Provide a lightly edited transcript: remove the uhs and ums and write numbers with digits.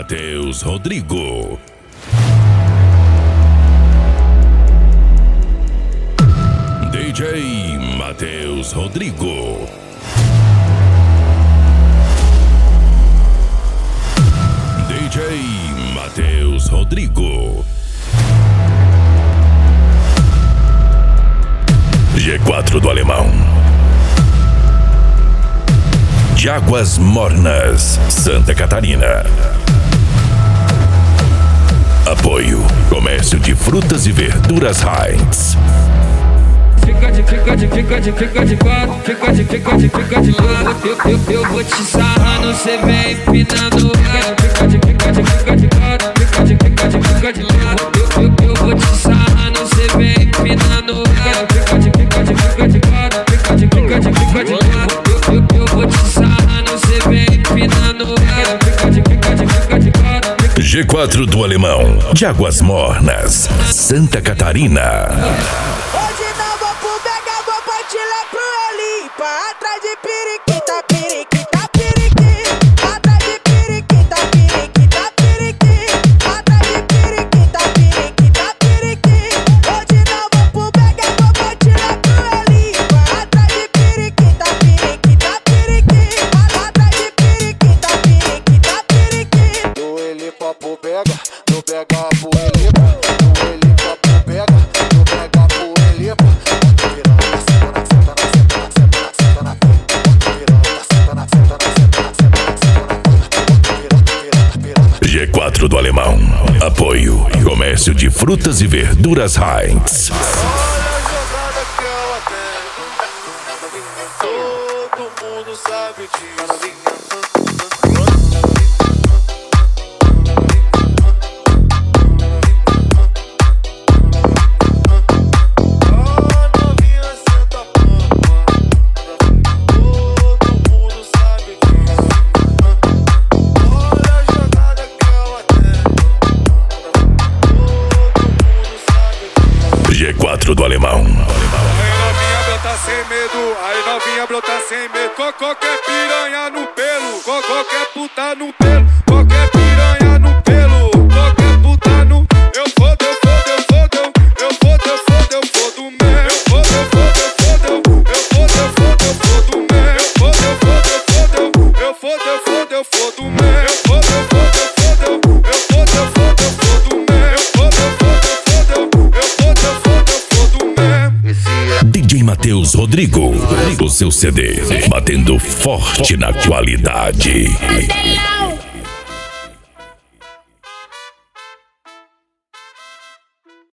Matheus Rodrigo. DJ Matheus Rodrigo. DJ Matheus Rodrigo. G4 do Alemão. De Águas Mornas, Santa Catarina. Apoio Comércio de Frutas e Verduras Heinz. Fica de quatro, fica de lado. Eu vou te sarrando, cê vem empinando. Fica de quatro, fica de lado. Eu vou te sarrando, cê vem empinando. Fica de quatro, fica de lado. Eu vou te sarrando, cê vem empinando. Fica de quatro. G4 do Alemão, de Águas Mornas, Santa Catarina. Atrás de periquita, periquita, periquita. Atrás de periquita, periquita, periquita. Atrás de periquita, periquita, periquita. Hoje não vou pro bega, vou tirar pro Elipa. Atrás de periquita, periquita, periquita. Atrás de periquita, periquita, periquita. Do Elipa pro bega, do bega pro Elipa. Do Elipa pro bega, do bega pro Elipa. G4 do Alemão. Apoio Comércio de Frutas e Verduras Heinz. Olha a jogada que ela tem. Todo mundo sabe disso. G4 do Alemão. Aí novinha brota sem medo, aí novinha brota sem medo. Qualquer piranha no pelo, qualquer puta no pelo. Qualquer piranha no pelo, qualquer puta no. Eu fodo mesmo. Eu fodo mesmo. Eu fodo mesmo. DJ Matheus Rodrigo, o seu CD, batendo forte na qualidade.